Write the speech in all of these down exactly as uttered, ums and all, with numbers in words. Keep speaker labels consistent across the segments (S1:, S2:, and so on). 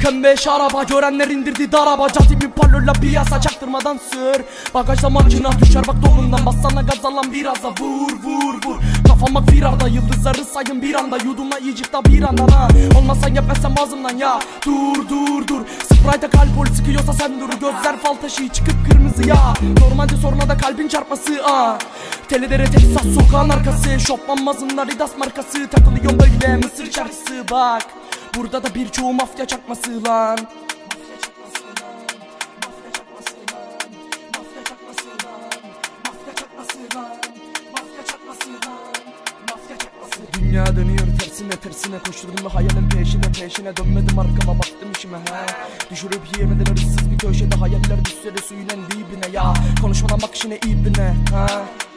S1: M beş araba, görenler indirdi daraba. Cazibin parlörla piyasa, çaktırmadan sür. Bagajda makina düşer bak dolundan. Bassana gaz alan biraz da vur vur vur. Kafama firarda, yıldızları sayın bir anda. Yudumla yiyecekta bir andan ha. Olmazsan yapmazsan ağzımdan ya. Dur dur dur. Sprite'a kalp sıkıyorsa sen dur. Gözler fal taşı çıkıp kırmızı ya. Normalde soruna da kalbin çarpması ah. Telelere Texas sokağın arkası. Şopman mazınlar Adidas markası. Takılıyorum böyle Mısır çarşısı bak. Burada da birçoğu mafya çakması lan. Dünya dönüyor tersine tersine, koşturdum ve hayalin peşine peşine. Dönmedim arkama baktım işime he. Düşürüp yiyemediler ıssız bir köşede. Hayaller düşse de suyun en dibine ya. Konuşmadan bak işine ibine ha.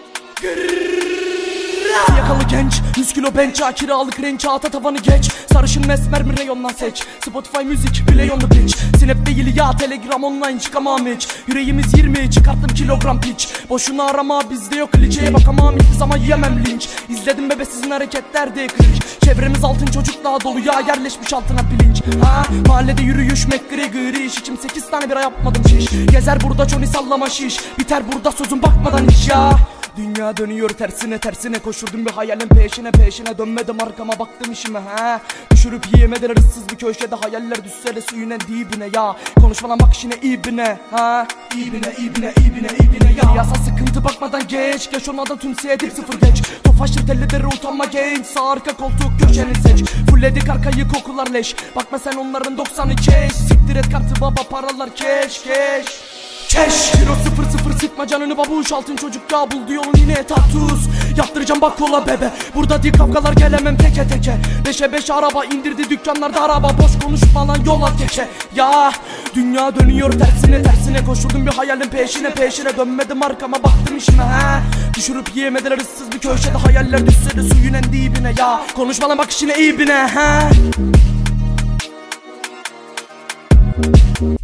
S1: Yakalı genç, yüz kilo bench, kiralık renç, ata tavanı geç. Sarışın mesmer mi reyondan seç. Spotify müzik, play on the pitch. Snap değil ya, telegram online, çıkamam hiç. Yüreğimiz yirmi, çıkarttım kilogram piç. Boşuna arama, bizde yok klişeye bakamam hiçbir zaman, yiyemem linç. İzledim bebe sizin hareketler de cringe. Çevremiz altın çocukla dolu ya, yerleşmiş altına pilinç ha. Mahallede yürüyüş McGregor iş. İçim sekiz tane bira yapmadım şiş. Gezer burada Johnny sallama şiş. Biter burada sözüm bakmadan hiç ya. Dünya dönüyor tersine tersine, koşurdum bir hayalin peşine peşine. Dönmedim arkama baktım işime he. Düşürüp yiyemediler ıssız bir köşede. Hayaller düşse de suyun en dibine ya. Konuşmadan bak işine ibine ha. İbine ibine ibine ibine ya. Yasa sıkıntı bakmadan geç. Geç olmadan tüm seyahatim sıfır geç. Tofaşır tellileri utanma genç. Sağ arka koltuk köşeni seç. Fulledik arkayı kokular leş. Bakma sen onların doksanı keş. Siktir et kartı baba paralar keş keş. Keş Kilo sıfır sıfır sıkma canını babuş. Altın çocuk ya buldu yolun yine tattuz. Yaptıracağım bak kola bebe. Burada değil kavgalar gelemem teke teke. Beşe beş araba indirdi dükkanlarda araba. Boş konuşma lan yola teke. Ya dünya dönüyor tersine tersine, koşurdum bir hayalin peşine peşine. Dönmedim arkama baktım işime he. Düşürüp yiyemediler ıssız bir köşede. Hayaller düşse de suyun en dibine ya. Konuşma lan bak işine ibine he.